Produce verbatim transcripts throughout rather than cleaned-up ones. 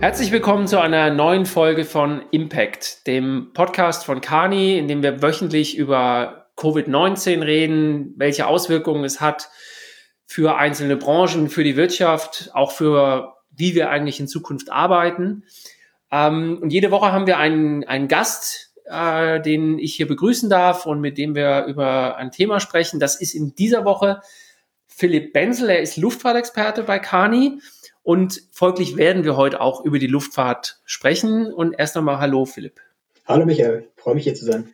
Herzlich willkommen zu einer neuen Folge von Impact, dem Podcast von Kearney, in dem wir wöchentlich über Covid neunzehn reden, welche Auswirkungen es hat für einzelne Branchen, für die Wirtschaft, auch für wie wir eigentlich in Zukunft arbeiten. Ähm, und jede Woche haben wir einen, einen Gast, äh, den ich hier begrüßen darf und mit dem wir über ein Thema sprechen. Das ist in dieser Woche Philipp Benzel. Er ist Luftfahrtexperte bei Kearney. Und folglich werden wir heute auch über die Luftfahrt sprechen. Und erst einmal hallo, Philipp. Hallo, Michael. Freue mich, hier zu sein.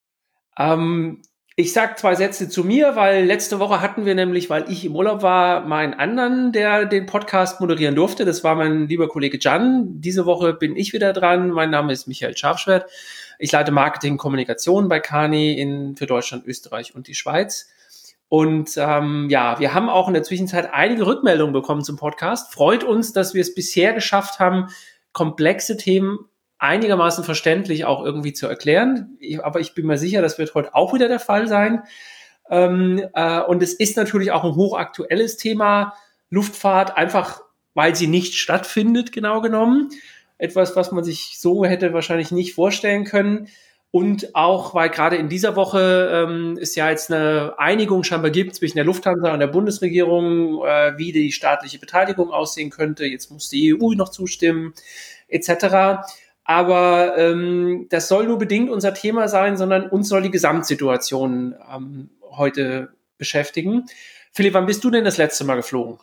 Ähm, ich sage zwei Sätze zu mir, weil letzte Woche hatten wir nämlich, weil ich im Urlaub war, mal einen anderen, der den Podcast moderieren durfte. Das war mein lieber Kollege Can. Diese Woche bin ich wieder dran. Mein Name ist Michael Scharfschwert. Ich leite Marketing und Kommunikation bei Kearney in, für Deutschland, Österreich und die Schweiz. Und ähm, ja, wir haben auch in der Zwischenzeit einige Rückmeldungen bekommen zum Podcast. Freut uns, dass wir es bisher geschafft haben, komplexe Themen einigermaßen verständlich auch irgendwie zu erklären. Ich, aber ich bin mir sicher, das wird heute auch wieder der Fall sein. Ähm, äh, und es ist natürlich auch ein hochaktuelles Thema, Luftfahrt, einfach weil sie nicht stattfindet, genau genommen. Etwas, was man sich so hätte wahrscheinlich nicht vorstellen können. Und auch, weil gerade in dieser Woche ähm, es ja jetzt eine Einigung scheinbar gibt zwischen der Lufthansa und der Bundesregierung, äh, wie die staatliche Beteiligung aussehen könnte. Jetzt muss die E U noch zustimmen, et cetera. Aber ähm, das soll nur bedingt unser Thema sein, sondern uns soll die Gesamtsituation ähm, heute beschäftigen. Philipp, wann bist du denn das letzte Mal geflogen?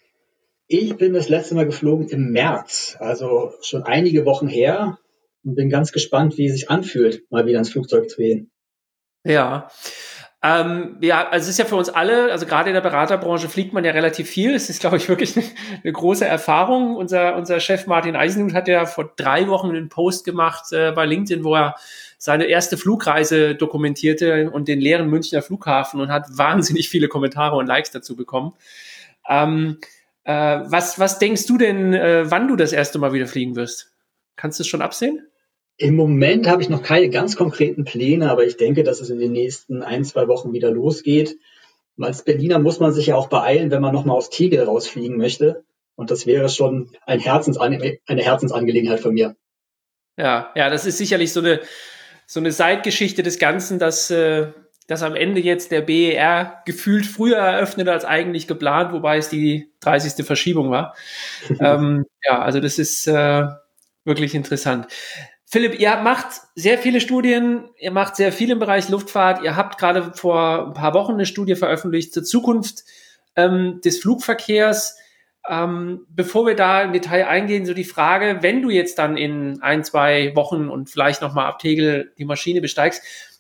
Ich bin das letzte Mal geflogen im März, also schon einige Wochen her. Und bin ganz gespannt, wie es sich anfühlt, mal wieder ins Flugzeug zu gehen. Ja, ähm, ja, also es ist ja für uns alle, also gerade in der Beraterbranche fliegt man ja relativ viel. Es ist, glaube ich, wirklich eine, eine große Erfahrung. Unser, unser Chef Martin Eisenhut hat ja vor drei Wochen einen Post gemacht äh, bei LinkedIn, wo er seine erste Flugreise dokumentierte und den leeren Münchner Flughafen und hat wahnsinnig viele Kommentare und Likes dazu bekommen. Ähm, äh, was, was denkst du denn, äh, wann du das erste Mal wieder fliegen wirst? Kannst du es schon absehen? Im Moment habe ich noch keine ganz konkreten Pläne, aber ich denke, dass es in den nächsten ein, zwei Wochen wieder losgeht. Und als Berliner muss man sich ja auch beeilen, wenn man nochmal aus Tegel rausfliegen möchte. Und das wäre schon ein Herzensan- eine Herzensangelegenheit von mir. Ja, ja, das ist sicherlich so eine, so eine Seitgeschichte des Ganzen, dass, äh, dass am Ende jetzt der B E R gefühlt früher eröffnet als eigentlich geplant, wobei es die dreißigste Verschiebung war. ähm, ja, also das ist äh, wirklich interessant. Philipp, ihr macht sehr viele Studien, ihr macht sehr viel im Bereich Luftfahrt. Ihr habt gerade vor ein paar Wochen eine Studie veröffentlicht zur Zukunft ähm, des Flugverkehrs. Ähm, bevor wir da im Detail eingehen, so die Frage, wenn du jetzt dann in ein, zwei Wochen und vielleicht nochmal ab Tegel die Maschine besteigst,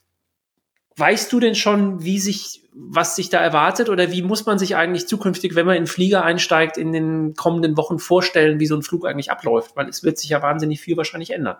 weißt du denn schon, wie sich, was sich da erwartet oder wie muss man sich eigentlich zukünftig, wenn man in den Flieger einsteigt, in den kommenden Wochen vorstellen, wie so ein Flug eigentlich abläuft? Weil es wird sich ja wahnsinnig viel wahrscheinlich ändern.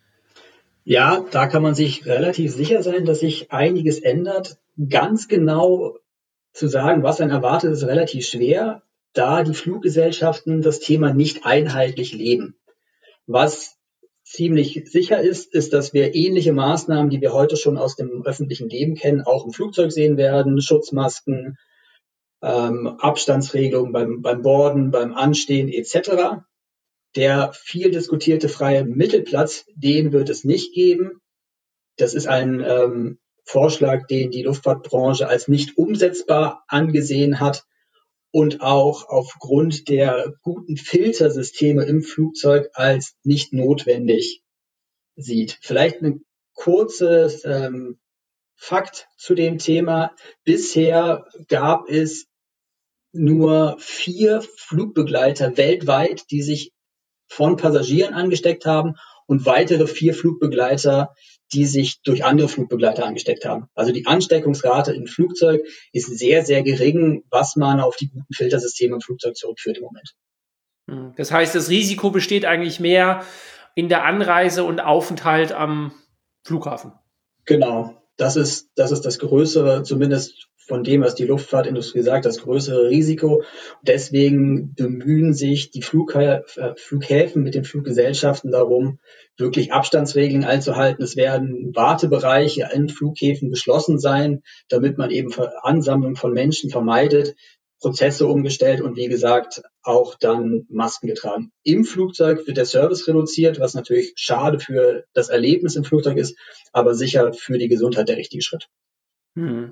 Ja, da kann man sich relativ sicher sein, dass sich einiges ändert. Ganz genau zu sagen, was einen erwartet, ist relativ schwer, da die Fluggesellschaften das Thema nicht einheitlich leben. Was ziemlich sicher ist, ist, dass wir ähnliche Maßnahmen, die wir heute schon aus dem öffentlichen Leben kennen, auch im Flugzeug sehen werden. Schutzmasken, ähm, Abstandsregelungen beim, beim Boarden, beim Anstehen et cetera. Der viel diskutierte freie Mittelplatz, den wird es nicht geben. Das ist ein ähm, Vorschlag, den die Luftfahrtbranche als nicht umsetzbar angesehen hat und auch aufgrund der guten Filtersysteme im Flugzeug als nicht notwendig sieht. Vielleicht ein kurzes ähm, Fakt zu dem Thema. Bisher gab es nur vier Flugbegleiter weltweit, die sich von Passagieren angesteckt haben und weitere vier Flugbegleiter, die sich durch andere Flugbegleiter angesteckt haben. Also die Ansteckungsrate im Flugzeug ist sehr, sehr gering, was man auf die guten Filtersysteme im Flugzeug zurückführt im Moment. Das heißt, das Risiko besteht eigentlich mehr in der Anreise und Aufenthalt am Flughafen. Genau, das ist, das ist das größere, zumindest von dem, was die Luftfahrtindustrie sagt, das größere Risiko. Deswegen bemühen sich die Flugha- Flughäfen mit den Fluggesellschaften darum, wirklich Abstandsregeln einzuhalten. Es werden Wartebereiche in Flughäfen geschlossen sein, damit man eben Ansammlung von Menschen vermeidet. Prozesse umgestellt und wie gesagt auch dann Masken getragen. Im Flugzeug wird der Service reduziert, was natürlich schade für das Erlebnis im Flugzeug ist, aber sicher für die Gesundheit der richtige Schritt. Hm.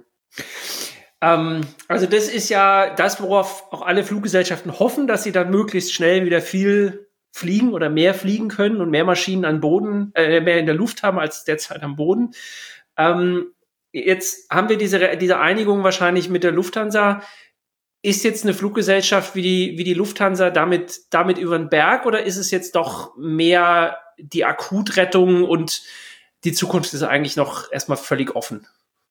Ähm, also das ist ja das, worauf auch alle Fluggesellschaften hoffen, dass sie dann möglichst schnell wieder viel fliegen oder mehr fliegen können und mehr Maschinen an Boden, äh, mehr in der Luft haben als derzeit am Boden. Ähm, jetzt haben wir diese, diese Einigung wahrscheinlich mit der Lufthansa. Ist jetzt eine Fluggesellschaft wie die, wie die Lufthansa damit, damit über den Berg oder ist es jetzt doch mehr die Akutrettung und die Zukunft ist eigentlich noch erstmal völlig offen?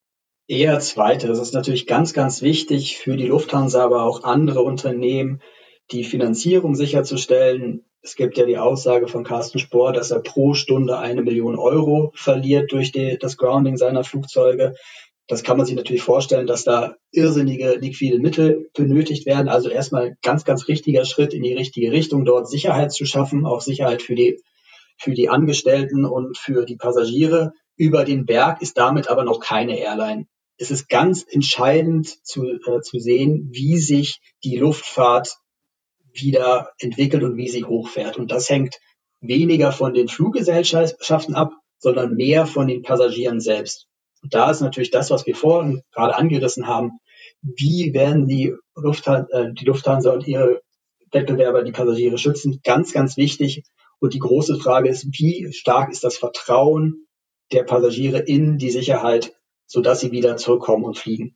Eher zweite. Das ist natürlich ganz, ganz wichtig für die Lufthansa, aber auch andere Unternehmen, die Finanzierung sicherzustellen. Es gibt ja die Aussage von Carsten Spohr, dass er pro Stunde eine Million Euro verliert durch die, das Grounding seiner Flugzeuge. Das kann man sich natürlich vorstellen, dass da irrsinnige liquide Mittel benötigt werden. Also erstmal ganz, ganz richtiger Schritt in die richtige Richtung, dort Sicherheit zu schaffen, auch Sicherheit für die, für die Angestellten und für die Passagiere. Über den Berg ist damit aber noch keine Airline. Es ist ganz entscheidend zu, äh, zu sehen, wie sich die Luftfahrt wieder entwickelt und wie sie hochfährt. Und das hängt weniger von den Fluggesellschaften ab, sondern mehr von den Passagieren selbst. Und da ist natürlich das, was wir vorhin gerade angerissen haben, wie werden die Lufthansa, äh, die Lufthansa und ihre Wettbewerber die Passagiere schützen, ganz, ganz wichtig. Und die große Frage ist, wie stark ist das Vertrauen der Passagiere in die Sicherheit, sodass sie wieder zurückkommen und fliegen.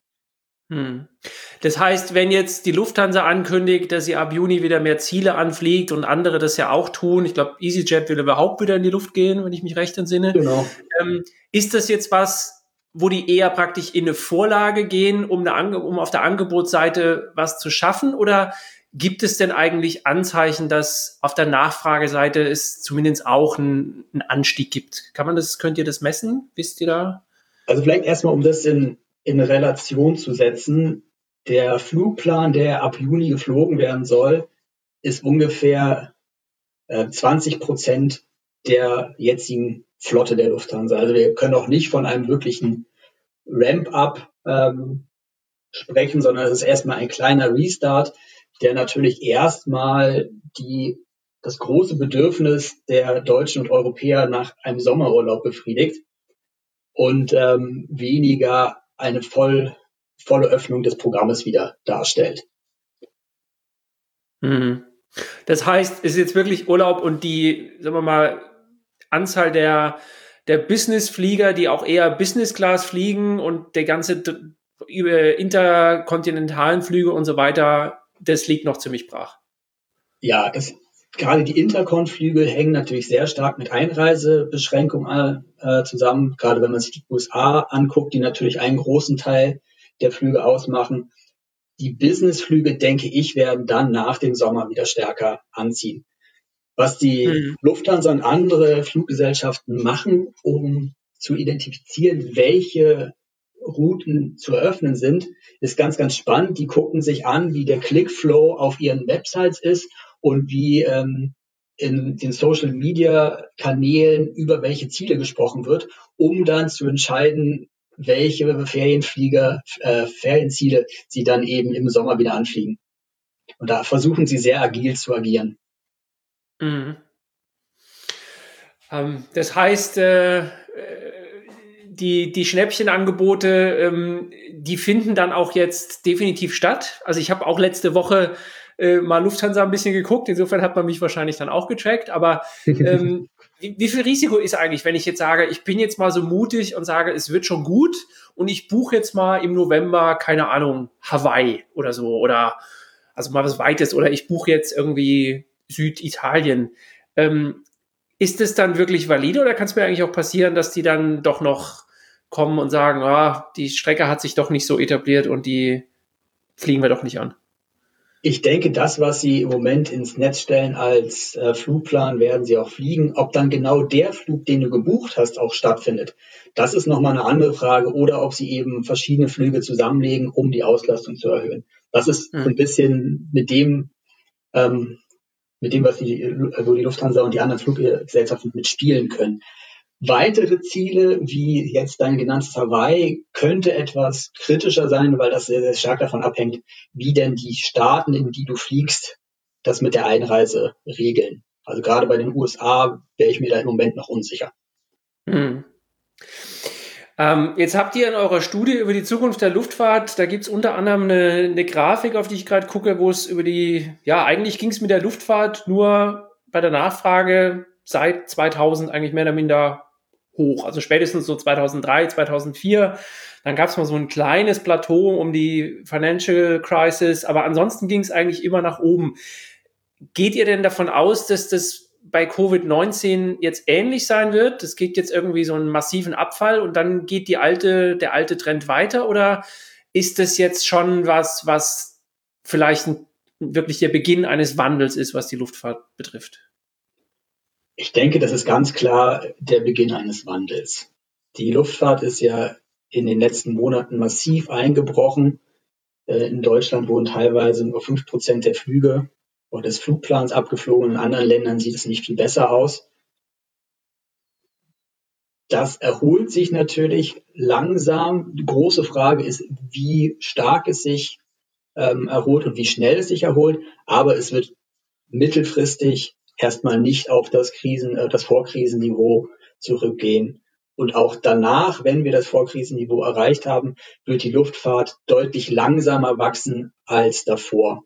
Hm. Das heißt, wenn jetzt die Lufthansa ankündigt, dass sie ab Juni wieder mehr Ziele anfliegt und andere das ja auch tun, ich glaube, EasyJet will überhaupt wieder in die Luft gehen, wenn ich mich recht entsinne. Genau. Ähm, ist das jetzt was, wo die eher praktisch in eine Vorlage gehen, um, eine Ange- um auf der Angebotsseite was zu schaffen? Oder gibt es denn eigentlich Anzeichen, dass auf der Nachfrageseite es zumindest auch einen, einen Anstieg gibt? Kann man das, könnt ihr das messen? Wisst ihr da? Also vielleicht erstmal, um das in, in Relation zu setzen. Der Flugplan, der ab Juni geflogen werden soll, ist ungefähr äh, zwanzig Prozent der jetzigen Flotte der Lufthansa. Also wir können auch nicht von einem wirklichen Ramp-up ähm, sprechen, sondern es ist erstmal ein kleiner Restart, der natürlich erstmal die, das große Bedürfnis der Deutschen und Europäer nach einem Sommerurlaub befriedigt und ähm, weniger eine voll, volle Öffnung des Programmes wieder darstellt. Mhm. Das heißt, es ist jetzt wirklich Urlaub und die, sagen wir mal, Anzahl der, der Business-Flieger, die auch eher Business-Class fliegen und der ganze über interkontinentalen Flüge und so weiter, das liegt noch ziemlich brach. Ja, das, gerade die Intercon-Flüge hängen natürlich sehr stark mit Einreisebeschränkungen äh, zusammen, gerade wenn man sich die U S A anguckt, die natürlich einen großen Teil der Flüge ausmachen. Die Businessflüge, denke ich, werden dann nach dem Sommer wieder stärker anziehen. Was die mhm. Lufthansa und andere Fluggesellschaften machen, um zu identifizieren, welche Routen zu eröffnen sind, ist ganz, ganz spannend. Die gucken sich an, wie der Clickflow auf ihren Websites ist und wie ähm, in den Social-Media-Kanälen über welche Ziele gesprochen wird, um dann zu entscheiden, welche Ferienflieger, äh, Ferienziele sie dann eben im Sommer wieder anfliegen. Und da versuchen sie sehr agil zu agieren. Mhm. Ähm, das heißt, äh, die, die Schnäppchenangebote, ähm, die finden dann auch jetzt definitiv statt. Also ich habe auch letzte Woche äh, mal Lufthansa ein bisschen geguckt, insofern hat man mich wahrscheinlich dann auch getrackt, aber ähm, wie, wie viel Risiko ist eigentlich, wenn ich jetzt sage, ich bin jetzt mal so mutig und sage, es wird schon gut und ich buche jetzt mal im November, keine Ahnung, Hawaii oder so oder also mal was Weites oder ich buche jetzt irgendwie Süditalien. Ähm, ist es dann wirklich valide oder kann es mir eigentlich auch passieren, dass die dann doch noch kommen und sagen, ah, die Strecke hat sich doch nicht so etabliert und die fliegen wir doch nicht an? Ich denke, das, was Sie im Moment ins Netz stellen als äh, Flugplan, werden Sie auch fliegen. Ob dann genau der Flug, den du gebucht hast, auch stattfindet, das ist nochmal eine andere Frage. Oder ob Sie eben verschiedene Flüge zusammenlegen, um die Auslastung zu erhöhen. Das ist hm. so ein bisschen mit dem, ähm, mit dem, was die, wo die Lufthansa und die anderen Fluggesellschaften mitspielen können. Weitere Ziele, wie jetzt dein genanntes Hawaii, könnte etwas kritischer sein, weil das sehr, sehr stark davon abhängt, wie denn die Staaten, in die du fliegst, das mit der Einreise regeln. Also gerade bei den U S A wäre ich mir da im Moment noch unsicher. Hm. Ähm, jetzt habt ihr in eurer Studie über die Zukunft der Luftfahrt, da gibt es unter anderem eine, eine Grafik, auf die ich gerade gucke, wo es über die, ja, eigentlich ging es mit der Luftfahrt nur bei der Nachfrage seit zweitausend eigentlich mehr oder minder hoch. Also spätestens so zweitausenddrei, zweitausendvier. Dann gab es mal so ein kleines Plateau um die Financial Crisis, aber ansonsten ging es eigentlich immer nach oben. Geht ihr denn davon aus, dass das bei Covid neunzehn jetzt ähnlich sein wird? Es gibt jetzt irgendwie so einen massiven Abfall und dann geht die alte, der alte Trend weiter? Oder ist das jetzt schon was, was vielleicht ein, wirklich der Beginn eines Wandels ist, was die Luftfahrt betrifft? Ich denke, das ist ganz klar der Beginn eines Wandels. Die Luftfahrt ist ja in den letzten Monaten massiv eingebrochen. In Deutschland wurden teilweise nur fünf Prozent der Flüge oder des Flugplans abgeflogen. In anderen Ländern sieht es nicht viel besser aus. Das erholt sich natürlich langsam. Die große Frage ist, wie stark es sich ähm, erholt und wie schnell es sich erholt. Aber es wird mittelfristig erstmal nicht auf das Krisen, äh, das Vorkrisenniveau zurückgehen. Und auch danach, wenn wir das Vorkrisenniveau erreicht haben, wird die Luftfahrt deutlich langsamer wachsen als davor.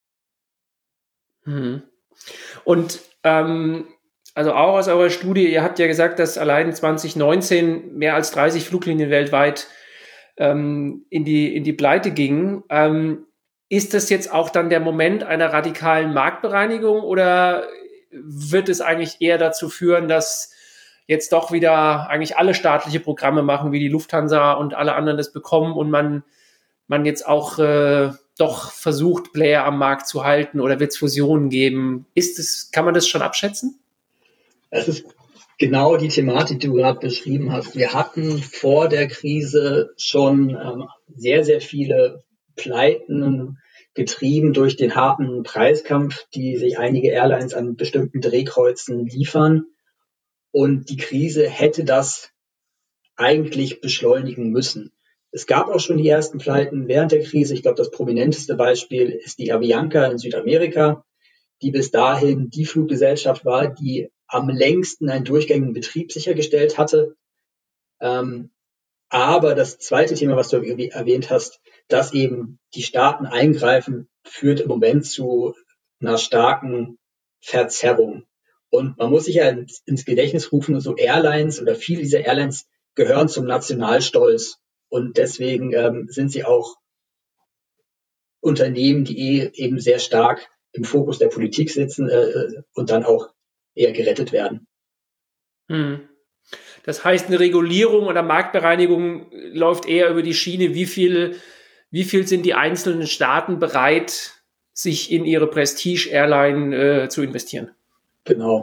Hm. Und ähm, also auch aus eurer Studie, ihr habt ja gesagt, dass allein zwanzig neunzehn mehr als dreißig Fluglinien weltweit ähm, in die, in die Pleite gingen. Ähm, ist das jetzt auch dann der Moment einer radikalen Marktbereinigung oder wird es eigentlich eher dazu führen, dass jetzt doch wieder eigentlich alle staatliche Programme machen, wie die Lufthansa und alle anderen das bekommen und man, man jetzt auch äh, doch versucht, Player am Markt zu halten oder wird es Fusionen geben? Ist es, kann man das schon abschätzen? Das ist genau die Thematik, die du gerade beschrieben hast. Wir hatten vor der Krise schon ähm, sehr, sehr viele Pleiten, getrieben durch den harten Preiskampf, die sich einige Airlines an bestimmten Drehkreuzen liefern. Und die Krise hätte das eigentlich beschleunigen müssen. Es gab auch schon die ersten Pleiten während der Krise. Ich glaube, das prominenteste Beispiel ist die Avianca in Südamerika, die bis dahin die Fluggesellschaft war, die am längsten einen durchgängigen Betrieb sichergestellt hatte. Ähm, aber das zweite Thema, was du erwähnt hast, dass eben die Staaten eingreifen, führt im Moment zu einer starken Verzerrung. Und man muss sich ja ins, ins Gedächtnis rufen, so Airlines oder viele dieser Airlines gehören zum Nationalstolz. Und deswegen ähm, sind sie auch Unternehmen, die eh eben sehr stark im Fokus der Politik sitzen äh, und dann auch eher gerettet werden. Hm. Das heißt, eine Regulierung oder Marktbereinigung läuft eher über die Schiene, wie viel, wie viel sind die einzelnen Staaten bereit, sich in ihre Prestige-Airline äh, zu investieren. Genau.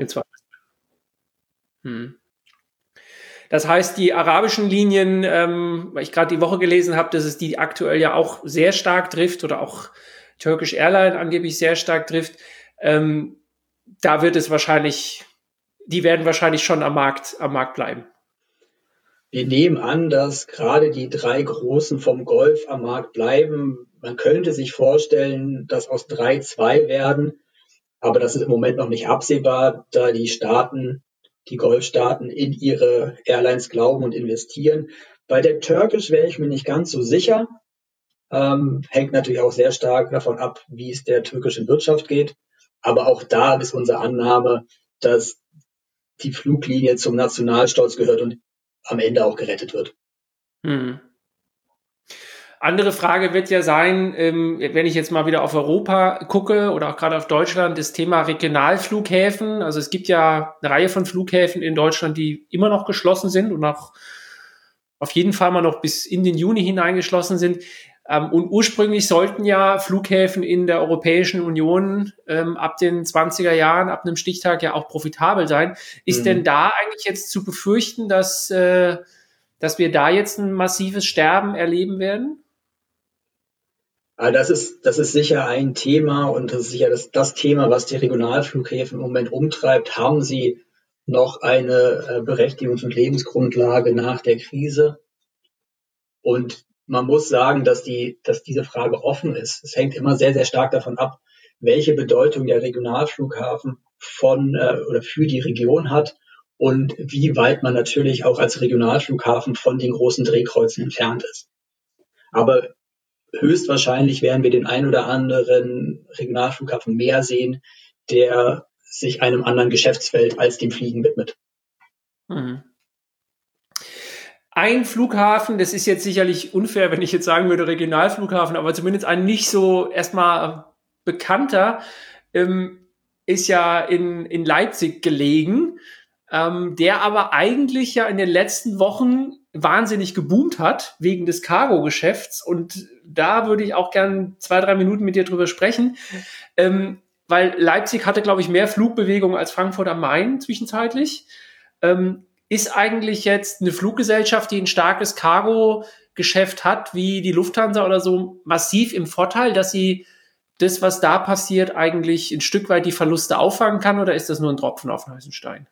Hm. Das heißt, die arabischen Linien, ähm, weil ich gerade die Woche gelesen habe, dass es die aktuell ja auch sehr stark trifft oder auch Turkish Airlines angeblich sehr stark trifft, ähm, da wird es wahrscheinlich, die werden wahrscheinlich schon am Markt, am Markt bleiben. Wir nehmen an, dass gerade die drei Großen vom Golf am Markt bleiben. Man könnte sich vorstellen, dass aus drei zwei werden, aber das ist im Moment noch nicht absehbar, da die Staaten, die Golfstaaten in ihre Airlines glauben und investieren. Bei der Turkish wäre ich mir nicht ganz so sicher. Ähm, hängt natürlich auch sehr stark davon ab, wie es der türkischen Wirtschaft geht. Aber auch da ist unsere Annahme, dass die Fluglinie zum Nationalstolz gehört und am Ende auch gerettet wird. Hm. Andere Frage wird ja sein, ähm, wenn ich jetzt mal wieder auf Europa gucke oder auch gerade auf Deutschland, das Thema Regionalflughäfen. Also es gibt ja eine Reihe von Flughäfen in Deutschland, die immer noch geschlossen sind und auch auf jeden Fall mal noch bis in den Juni hinein geschlossen sind. Ähm, und ursprünglich sollten ja Flughäfen in der Europäischen Union ähm, ab den zwanziger Jahren, ab einem Stichtag ja auch profitabel sein. Ist mhm. denn da eigentlich jetzt zu befürchten, dass, äh, dass wir da jetzt ein massives Sterben erleben werden? Also das ist, das ist sicher ein Thema und das ist sicher das, das Thema, was die Regionalflughäfen im Moment umtreibt. Haben sie noch eine äh, Berechtigungs- und Lebensgrundlage nach der Krise. Und man muss sagen, dass die, dass diese Frage offen ist. Es hängt immer sehr, sehr stark davon ab, welche Bedeutung der Regionalflughafen von äh, oder für die Region hat und wie weit man natürlich auch als Regionalflughafen von den großen Drehkreuzen entfernt ist. Aber höchstwahrscheinlich werden wir den ein oder anderen Regionalflughafen mehr sehen, der sich einem anderen Geschäftsfeld als dem Fliegen widmet. Mhm. Ein Flughafen, das ist jetzt sicherlich unfair, wenn ich jetzt sagen würde Regionalflughafen, aber zumindest ein nicht so erstmal bekannter, ähm, ist ja in, in Leipzig gelegen, ähm, der aber eigentlich ja in den letzten Wochen wahnsinnig geboomt hat wegen des Cargo-Geschäfts. Und da würde ich auch gern zwei, drei Minuten mit dir drüber sprechen, ähm, weil Leipzig hatte, glaube ich, mehr Flugbewegung als Frankfurt am Main zwischenzeitlich. Ähm, Ist eigentlich jetzt eine Fluggesellschaft, die ein starkes Cargo-Geschäft hat, wie die Lufthansa oder so, massiv im Vorteil, dass sie das, was da passiert, eigentlich ein Stück weit die Verluste auffangen kann, oder ist das nur ein Tropfen auf den heißen Stein?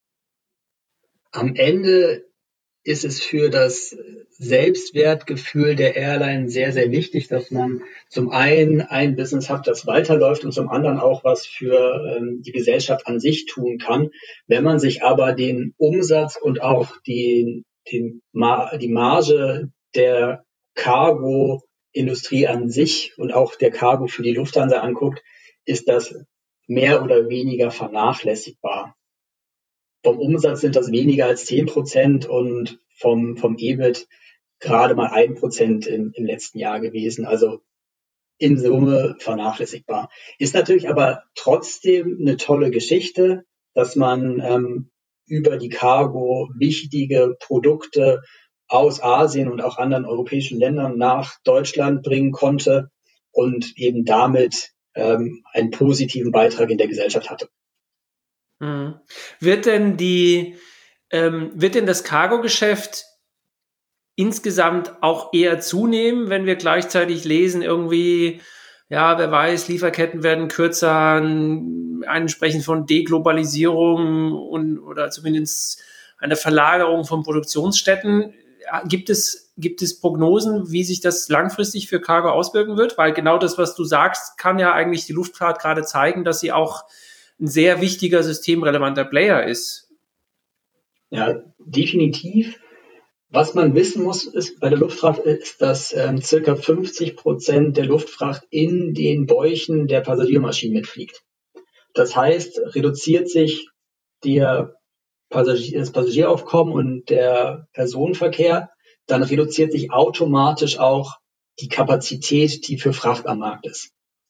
Am Ende ist es für das Selbstwertgefühl der Airline sehr, sehr wichtig, dass man zum einen ein Business hat, das weiterläuft und zum anderen auch was für ähm, die Gesellschaft an sich tun kann. Wenn man sich aber den Umsatz und auch die, den, die Marge der Cargo-Industrie an sich und auch der Cargo für die Lufthansa anguckt, ist das mehr oder weniger vernachlässigbar. Vom Umsatz sind das weniger als zehn Prozent und vom, vom E B I T gerade mal ein Prozent im, im letzten Jahr gewesen. Also in Summe vernachlässigbar. Ist natürlich aber trotzdem eine tolle Geschichte, dass man ähm, über die Cargo wichtige Produkte aus Asien und auch anderen europäischen Ländern nach Deutschland bringen konnte und eben damit ähm, einen positiven Beitrag in der Gesellschaft hatte. Mhm. Wird denn die, ähm, wird denn das Cargo-Geschäft insgesamt auch eher zunehmen, wenn wir gleichzeitig lesen, irgendwie, ja, wer weiß, Lieferketten werden kürzer, entsprechend von Deglobalisierung und oder zumindest eine Verlagerung von Produktionsstätten. Gibt es, gibt es Prognosen, wie sich das langfristig für Cargo auswirken wird? Weil genau das, was du sagst, kann ja eigentlich die Luftfahrt gerade zeigen, dass sie auch ein sehr wichtiger, systemrelevanter Player ist. Ja, definitiv. Was man wissen muss, ist bei der Luftfahrt, ist, dass ähm, circa fünfzig Prozent der Luftfracht in den Bäuchen der Passagiermaschinen mitfliegt. Das heißt, reduziert sich der Passagier, das Passagieraufkommen und der Personenverkehr, dann reduziert sich automatisch auch die Kapazität, die für Fracht am Markt ist.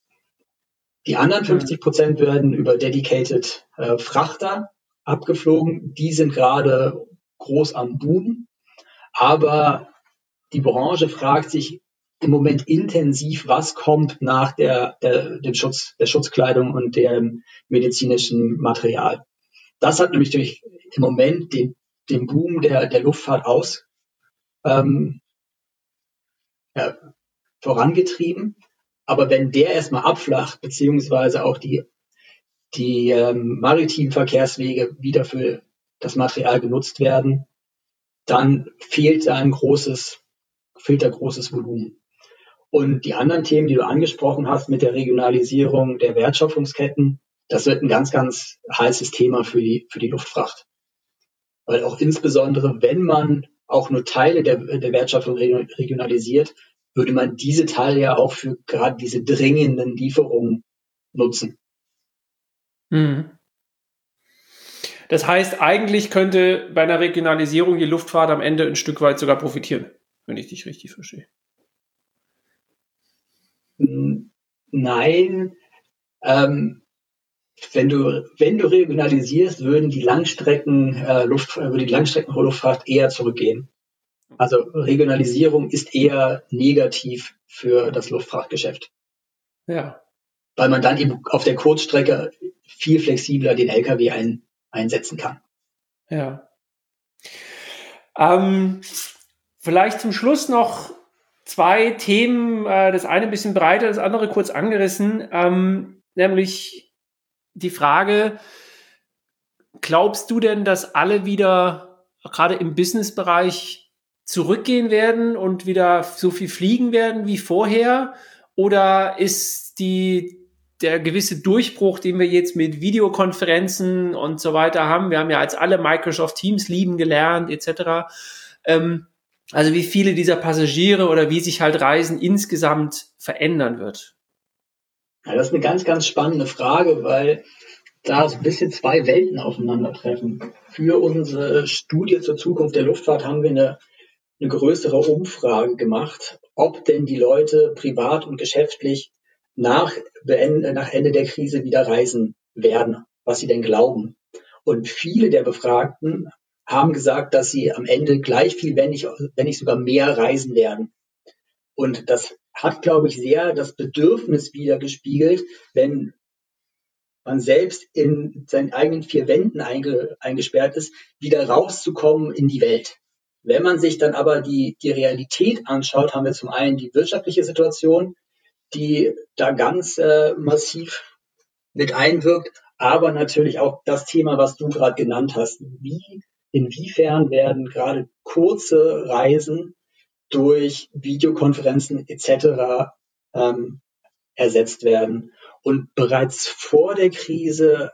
Die anderen fünfzig Prozent werden über dedicated äh, Frachter abgeflogen. Die sind gerade groß am Boom. Aber die Branche fragt sich im Moment intensiv, was kommt nach der, der, dem Schutz, der Schutzkleidung und dem medizinischen Material. Das hat nämlich durch im Moment den, den Boom der, der Luftfahrt aus ähm, ja, vorangetrieben. Aber wenn der erstmal abflacht, beziehungsweise auch die, die ähm, maritimen Verkehrswege wieder für das Material genutzt werden, dann fehlt da ein großes, fehlt da großes Volumen. Und die anderen Themen, die du angesprochen hast mit der Regionalisierung der Wertschöpfungsketten, das wird ein ganz, ganz heißes Thema für die, für die Luftfracht. Weil auch insbesondere, wenn man auch nur Teile der, der Wertschöpfung regionalisiert, würde man diese Teile ja auch für gerade diese dringenden Lieferungen nutzen. Mhm. Das heißt, eigentlich könnte bei einer Regionalisierung die Luftfahrt am Ende ein Stück weit sogar profitieren, wenn ich dich richtig verstehe. Nein, ähm, wenn du, wenn du regionalisierst, würden die Langstrecken, äh, Luft, würde die Langstreckenluftfahrt eher zurückgehen. Also Regionalisierung ist eher negativ für das Luftfrachtgeschäft. Ja. Weil man dann eben auf der Kurzstrecke viel flexibler den L K W ein, einsetzen kann. Ja. Ähm, vielleicht zum Schluss noch zwei Themen, äh, das eine ein bisschen breiter, das andere kurz angerissen, ähm, nämlich die Frage, glaubst du denn, dass alle wieder gerade im Businessbereich zurückgehen werden und wieder so viel fliegen werden wie vorher? Oder ist die, der gewisse Durchbruch, den wir jetzt mit Videokonferenzen und so weiter haben, wir haben ja als alle Microsoft Teams lieben gelernt, et cetera, ähm, also wie viele dieser Passagiere oder wie sich halt Reisen insgesamt verändern wird? Ja, das ist eine ganz, ganz spannende Frage, weil da so ein bisschen zwei Welten aufeinandertreffen. Für unsere Studie zur Zukunft der Luftfahrt haben wir eine, eine größere Umfrage gemacht, ob denn die Leute privat und geschäftlich nach, Beende, nach Ende der Krise wieder reisen werden, was sie denn glauben. Und viele der Befragten haben gesagt, dass sie am Ende gleich viel, wenn nicht, wenn nicht sogar mehr reisen werden. Und das hat, glaube ich, sehr das Bedürfnis wiedergespiegelt, wenn man selbst in seinen eigenen vier Wänden einge, eingesperrt ist, wieder rauszukommen in die Welt. Wenn man sich dann aber die, die Realität anschaut, haben wir zum einen die wirtschaftliche Situation, die da ganz äh, massiv mit einwirkt, aber natürlich auch das Thema, was du gerade genannt hast. Wie, inwiefern werden gerade kurze Reisen durch Videokonferenzen et cetera ähm, ersetzt werden? Und bereits vor der Krise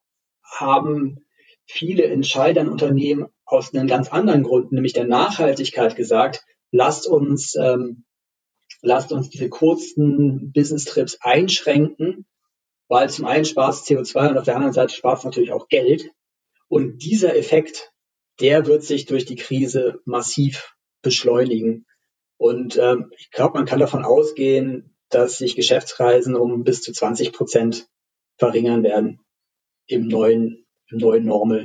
haben viele Entscheider in Unternehmen aus einem ganz anderen Grund, nämlich der Nachhaltigkeit, gesagt, lasst uns, ähm, lasst uns diese kurzen Business-Trips einschränken, weil zum einen spart es C O zwei und auf der anderen Seite spart es natürlich auch Geld. Und dieser Effekt, der wird sich durch die Krise massiv beschleunigen. Und ähm, ich glaube, man kann davon ausgehen, dass sich Geschäftsreisen um bis zu zwanzig Prozent verringern werden im neuen, im neuen Normal.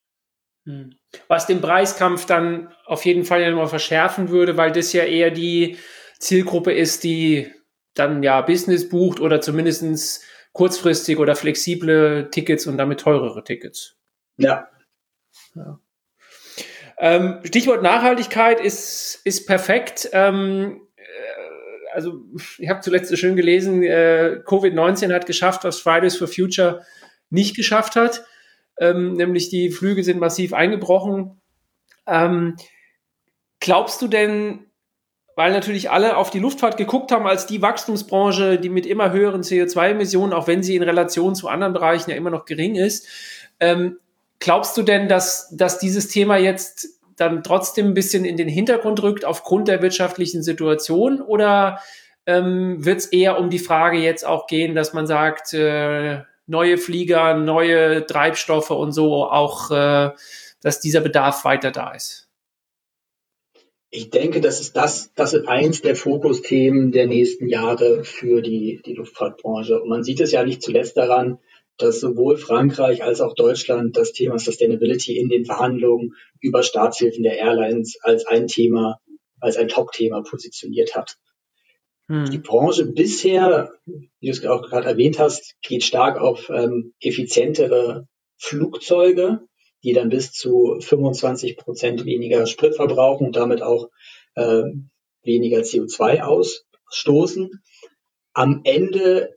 Was den Preiskampf dann auf jeden Fall ja nochmal verschärfen würde, weil das ja eher die Zielgruppe ist, die dann ja Business bucht oder zumindest kurzfristig oder flexible Tickets und damit teurere Tickets. Ja. ja. Ähm, Stichwort Nachhaltigkeit ist, ist perfekt. Ähm, Also ich habe zuletzt so schön gelesen, äh, Covid neunzehn hat geschafft, was Fridays for Future nicht geschafft hat, ähm, nämlich die Flüge sind massiv eingebrochen. Ähm, glaubst du denn, weil natürlich alle auf die Luftfahrt geguckt haben als die Wachstumsbranche, die mit immer höheren C O zwei Emissionen, auch wenn sie in Relation zu anderen Bereichen ja immer noch gering ist, ähm, glaubst du denn, dass, dass dieses Thema jetzt dann trotzdem ein bisschen in den Hintergrund rückt aufgrund der wirtschaftlichen Situation oder ähm, wird es eher um die Frage jetzt auch gehen, dass man sagt, äh, neue Flieger, neue Treibstoffe und so auch, äh, dass dieser Bedarf weiter da ist? Ich denke, das ist das, das ist eins der Fokusthemen der nächsten Jahre für die, die Luftfahrtbranche. Und man sieht es ja nicht zuletzt daran, dass sowohl Frankreich als auch Deutschland das Thema Sustainability in den Verhandlungen über Staatshilfen der Airlines als ein Thema, als ein Top-Thema positioniert hat. Hm. Die Branche bisher, wie du es auch gerade erwähnt hast, geht stark auf ähm, effizientere Flugzeuge, die dann bis zu fünfundzwanzig Prozent weniger Sprit verbrauchen und damit auch äh, weniger C O zwei ausstoßen. Am Ende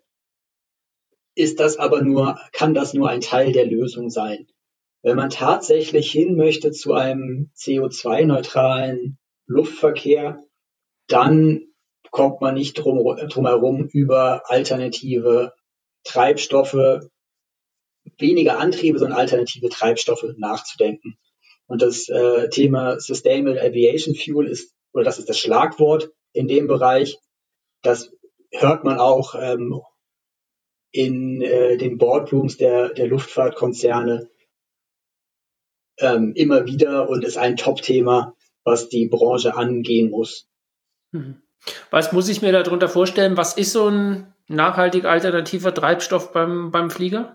ist das aber nur, kann das nur ein Teil der Lösung sein. Wenn man tatsächlich hin möchte zu einem C O zwei neutralen Luftverkehr, dann kommt man nicht drum, drum herum, über alternative Treibstoffe, weniger Antriebe, sondern alternative Treibstoffe nachzudenken. Und das äh, Thema Sustainable Aviation Fuel ist, oder das ist das Schlagwort in dem Bereich. Das hört man auch ähm, in äh, den Boardrooms der, der Luftfahrtkonzerne ähm, immer wieder und ist ein Top-Thema, was die Branche angehen muss. Was muss ich mir darunter vorstellen? Was ist so ein nachhaltig alternativer Treibstoff beim, beim Flieger?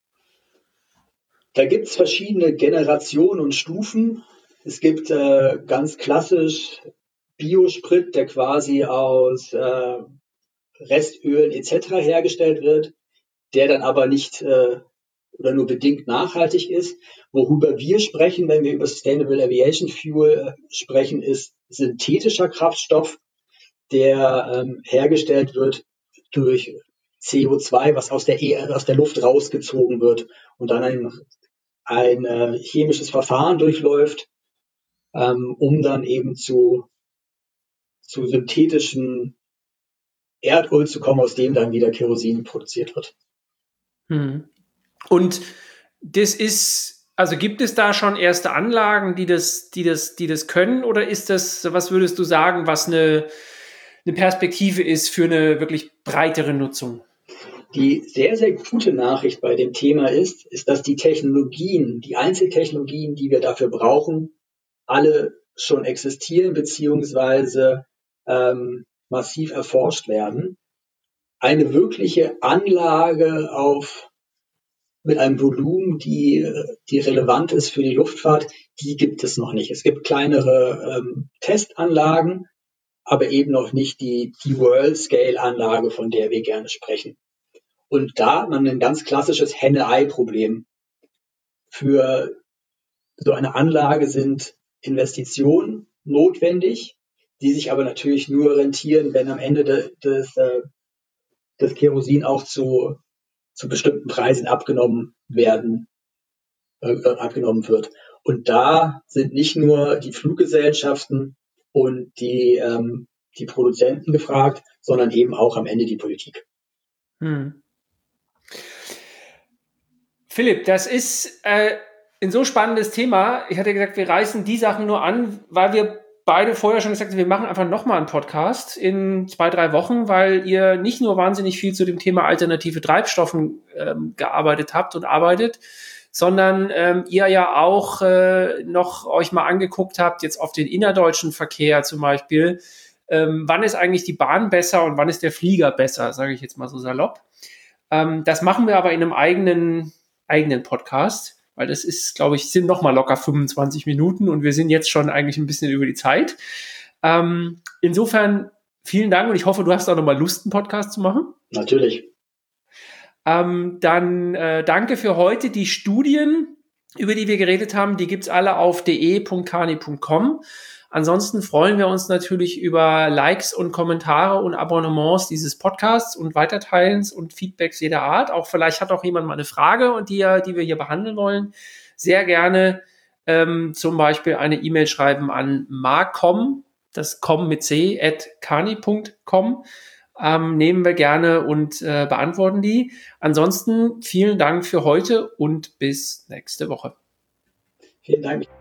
Da gibt es verschiedene Generationen und Stufen. Es gibt äh, ganz klassisch Biosprit, der quasi aus äh, Restölen et cetera hergestellt wird, der dann aber nicht äh, oder nur bedingt nachhaltig ist. Worüber wir sprechen, wenn wir über Sustainable Aviation Fuel äh, sprechen, ist synthetischer Kraftstoff, der ähm, hergestellt wird durch C O zwei, was aus der, aus der Luft rausgezogen wird und dann ein ein äh, chemisches Verfahren durchläuft, ähm, um dann eben zu, zu synthetischen Erdöl zu kommen, aus dem dann wieder Kerosin produziert wird. Hm. Und das ist, also gibt es da schon erste Anlagen, die das, die das, die das können, oder ist das, was würdest du sagen, was eine, eine Perspektive ist für eine wirklich breitere Nutzung? Die sehr, sehr gute Nachricht bei dem Thema ist, ist, dass die Technologien, die Einzeltechnologien, die wir dafür brauchen, alle schon existieren beziehungsweise ähm, massiv erforscht werden. Eine wirkliche Anlage auf mit einem Volumen, die, die relevant ist für die Luftfahrt, die gibt es noch nicht. Es gibt kleinere ähm, Testanlagen, aber eben noch nicht die, die World-Scale-Anlage, von der wir gerne sprechen. Und da hat man ein ganz klassisches Henne-Ei-Problem. Für so eine Anlage sind Investitionen notwendig, die sich aber natürlich nur rentieren, wenn am Ende des, des, des Kerosin auch zu, zu bestimmten Preisen abgenommen werden, äh, abgenommen wird. Und da sind nicht nur die Fluggesellschaften und die, ähm, die Produzenten gefragt, sondern eben auch am Ende die Politik. Hm. Philipp, das ist äh, ein so spannendes Thema. Ich hatte gesagt, wir reißen die Sachen nur an, weil wir beide vorher schon gesagt haben, wir machen einfach nochmal einen Podcast in zwei, drei Wochen, weil ihr nicht nur wahnsinnig viel zu dem Thema alternative Treibstoffen ähm, gearbeitet habt und arbeitet, sondern ähm, ihr ja auch äh, noch euch mal angeguckt habt, jetzt auf den innerdeutschen Verkehr zum Beispiel, ähm, wann ist eigentlich die Bahn besser und wann ist der Flieger besser, sage ich jetzt mal so salopp. Ähm, das machen wir aber in einem eigenen eigenen Podcast, weil das ist, glaube ich, sind noch mal locker fünfundzwanzig Minuten und wir sind jetzt schon eigentlich ein bisschen über die Zeit. Ähm, insofern vielen Dank und ich hoffe, du hast auch noch mal Lust, einen Podcast zu machen. Natürlich. Ähm, dann äh, danke für heute. Die Studien, über die wir geredet haben, die gibt's alle auf d e punkt kani punkt com. Ansonsten freuen wir uns natürlich über Likes und Kommentare und Abonnements dieses Podcasts und Weiterteilens und Feedbacks jeder Art. Auch vielleicht hat auch jemand mal eine Frage, und die, die wir hier behandeln wollen. Sehr gerne ähm, zum Beispiel eine E-Mail schreiben an marcom, das com mit c, at kani punkt com. Ähm, nehmen wir gerne und äh, beantworten die. Ansonsten vielen Dank für heute und bis nächste Woche. Vielen Dank.